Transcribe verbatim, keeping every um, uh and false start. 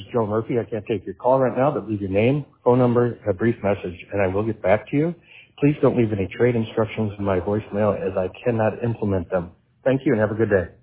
Joe Murphy. I can't take your call right now, but leave your name, phone number, and a brief message, and I will get back to you. Please don't leave any trade instructions in my voicemail as I cannot implement them. Thank you and have a good day.